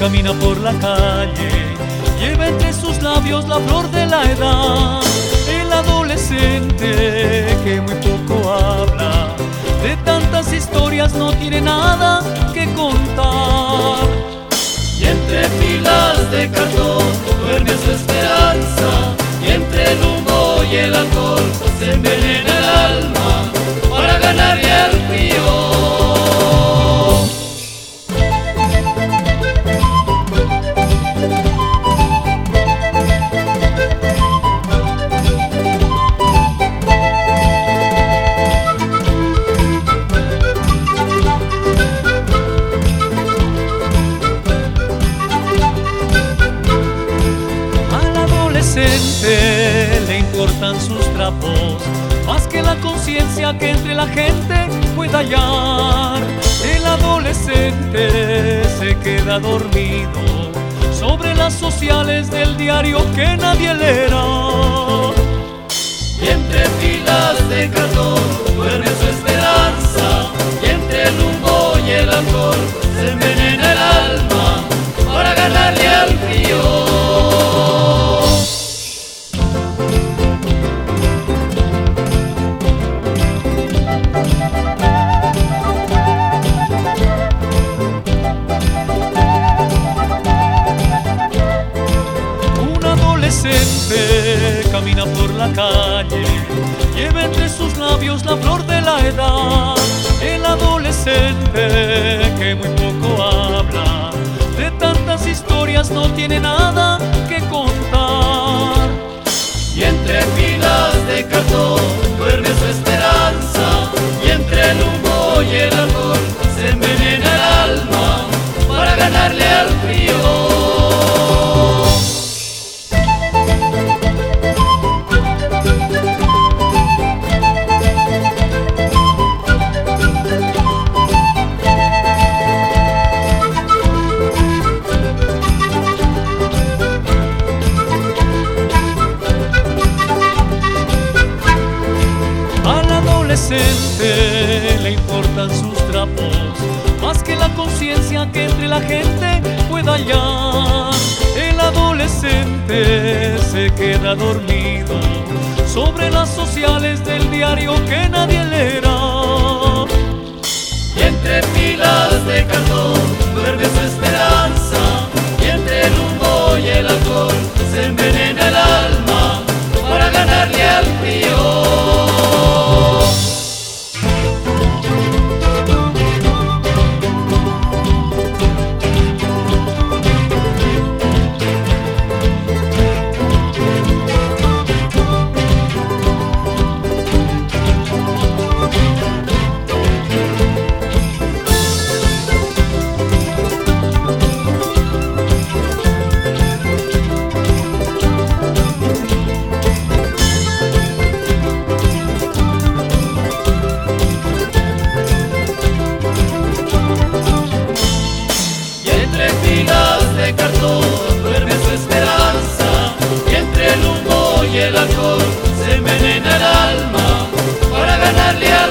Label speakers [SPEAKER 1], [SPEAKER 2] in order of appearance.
[SPEAKER 1] camina por la calle, lleva entre sus labios la flor de la edad. El adolescente que muy poco habla, de tantas historias no tiene nada que contar.
[SPEAKER 2] Y entre filas de cartón duerme su esperanza, y entre el humo y el alcohol se envenena el alma para ganarle al frío.
[SPEAKER 1] Le importan sus trapos más que la conciencia que entre la gente pueda hallar. El adolescente se queda dormido sobre las sociales del diario que nadie leerá.
[SPEAKER 2] Y entre filas de cartón duerme su esperanza, y entre el humo y el alcohol se envenena el alma para ganarle al frío.
[SPEAKER 1] Camina por la calle, lleva entre sus labios la flor de la edad. El adolescente que muy poco habla, de tantas historias no tiene nada que contar.
[SPEAKER 2] Y entre filas de cartón duerme su esperanza, y entre el humo y el alcohol se envenena el alma para ganarle al frío.
[SPEAKER 1] Le importan sus trapos más que la conciencia que entre la gente pueda hallar. El adolescente se queda dormido sobre las sociales del diario que nadie leerá.
[SPEAKER 2] Y entre filas de cartón duerme su esperanza, y entre el humo y el alcohol se envenena el alma para ganarle al frío. De cartón duerme su esperanza, y entre el humo y el alcohol se envenena el alma para ganarle a